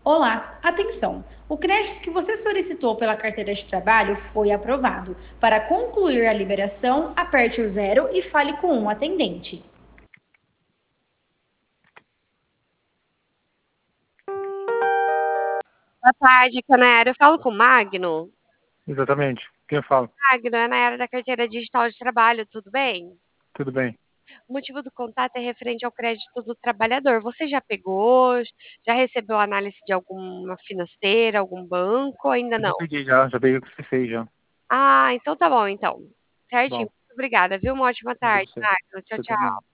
Olá, atenção! O crédito que você solicitou pela carteira de trabalho foi aprovado. Para concluir a liberação, aperte o zero e fale com um atendente. Boa tarde, aqui é a Nayara. Eu falo com o Magno. Exatamente. Quem fala? Magno, é a Nayara da carteira digital de trabalho, tudo bem? Tudo bem. O motivo do contato é referente ao crédito do trabalhador. Você já pegou? Já recebeu análise de alguma financeira, algum banco? Ou ainda Eu já não? peguei já peguei o que você fez já. Ah, então tá bom, então. Certinho. Bom, Muito obrigada, viu? Uma ótima nada tarde, pra você. Magno. Tchau, Você tchau. também.